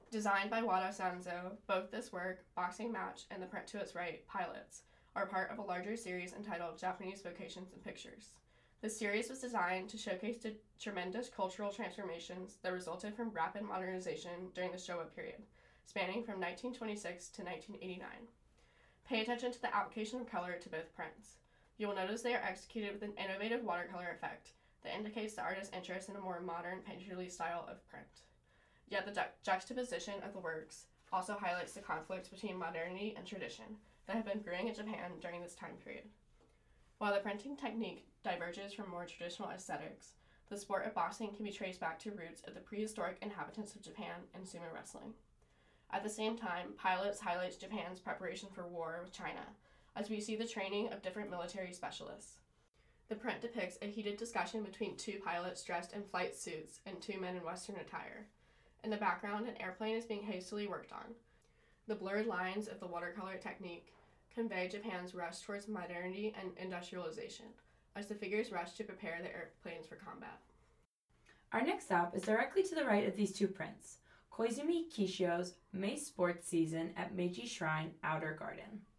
Designed by Wada Sanzo, both this work, Boxing Match, and the print to its right, Pilots, are part of a larger series entitled Japanese Vocations and Pictures. The series was designed to showcase the tremendous cultural transformations that resulted from rapid modernization during the Showa period, spanning from 1926 to 1989. Pay attention to the application of color to both prints. You will notice they are executed with an innovative watercolor effect that indicates the artist's interest in a more modern painterly style of print. Yet the juxtaposition of the works also highlights the conflicts between modernity and tradition that have been brewing in Japan during this time period. While the printing technique diverges from more traditional aesthetics, the sport of boxing can be traced back to roots of the prehistoric inhabitants of Japan and sumo wrestling. At the same time, Pilots highlights Japan's preparation for war with China, as we see the training of different military specialists. The print depicts a heated discussion between two pilots dressed in flight suits and two men in Western attire. In the background, an airplane is being hastily worked on. The blurred lines of the watercolor technique convey Japan's rush towards modernity and industrialization, as the figures rush to prepare the airplanes for combat. Our next stop is directly to the right of these two prints, Koizumi Kishio's May Sports Season at Meiji Shrine Outer Garden.